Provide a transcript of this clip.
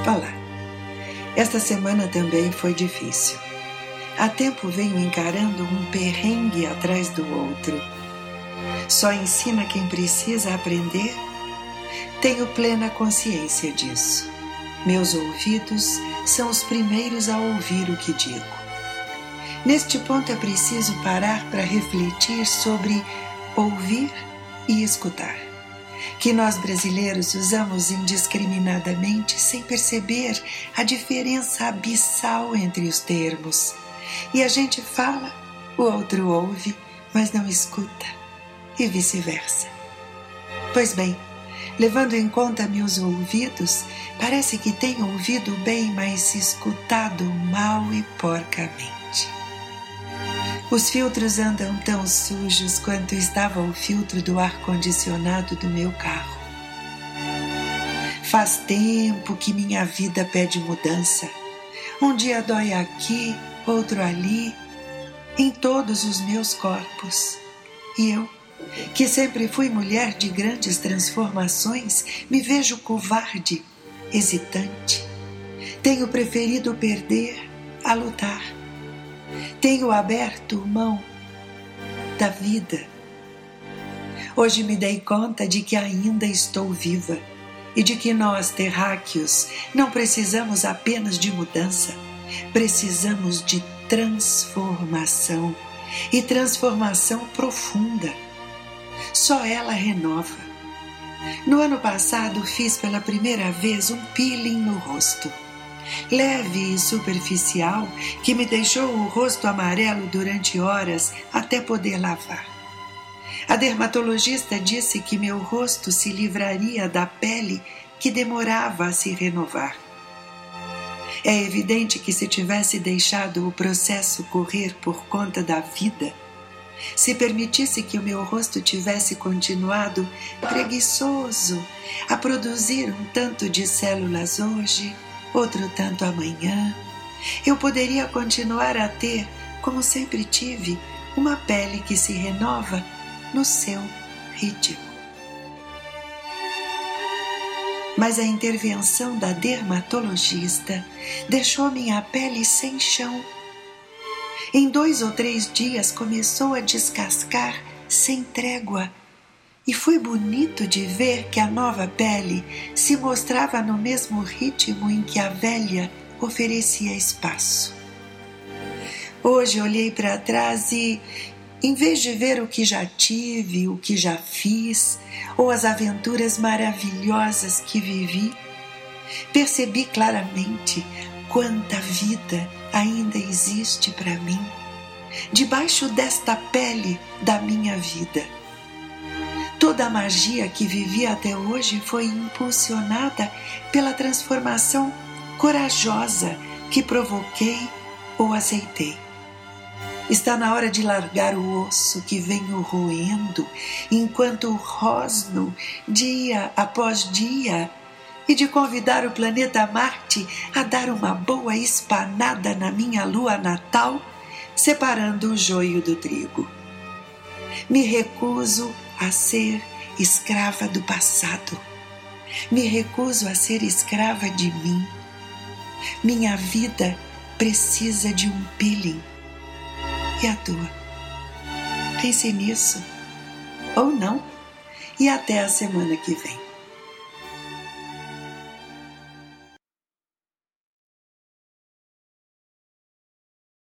Olá, esta semana também foi difícil. Há tempo venho encarando um perrengue atrás do outro. Só ensina quem precisa aprender? Tenho plena consciência disso. Meus ouvidos são os primeiros a ouvir o que digo. Neste ponto é preciso parar para refletir sobre ouvir e escutar, que nós brasileiros usamos indiscriminadamente sem perceber a diferença abissal entre os termos. E a gente fala, o outro ouve, mas não escuta, e vice-versa. Pois bem, levando em conta meus ouvidos, parece que tenho ouvido bem, mas escutado mal e porcamente. Os filtros andam tão sujos quanto estava o filtro do ar-condicionado do meu carro. Faz tempo que minha vida pede mudança. Um dia dói aqui, outro ali, em todos os meus corpos. E eu, que sempre fui mulher de grandes transformações, me vejo covarde, hesitante. Tenho preferido perder a lutar. Tenho aberto mão da vida. Hoje me dei conta de que ainda estou viva e de que nós, terráqueos, não precisamos apenas de mudança, precisamos de transformação, e transformação profunda. Só ela renova. No ano passado fiz pela primeira vez um peeling no rosto, leve e superficial, que me deixou o rosto amarelo durante horas até poder lavar. A dermatologista disse que meu rosto se livraria da pele que demorava a se renovar. É evidente que se tivesse deixado o processo correr por conta da vida, se permitisse que o meu rosto tivesse continuado preguiçoso a produzir um tanto de células hoje, outro tanto amanhã, eu poderia continuar a ter, como sempre tive, uma pele que se renova no seu ritmo. Mas a intervenção da dermatologista deixou minha pele sem chão. Em 2 ou 3 dias começou a descascar sem trégua, e foi bonito de ver que a nova pele se mostrava no mesmo ritmo em que a velha oferecia espaço. Hoje olhei para trás e, em vez de ver o que já tive, o que já fiz, ou as aventuras maravilhosas que vivi, percebi claramente quanta vida ainda existe para mim, debaixo desta pele da minha vida. Toda a magia que vivi até hoje foi impulsionada pela transformação corajosa que provoquei ou aceitei. Está na hora de largar o osso que venho roendo enquanto rosno dia após dia e de convidar o planeta Marte a dar uma boa espanada na minha lua natal, separando o joio do trigo. Me recuso a ser escrava do passado. Me recuso a ser escrava de mim. Minha vida precisa de um peeling. E a tua? Pense nisso. Ou não. E até a semana que vem.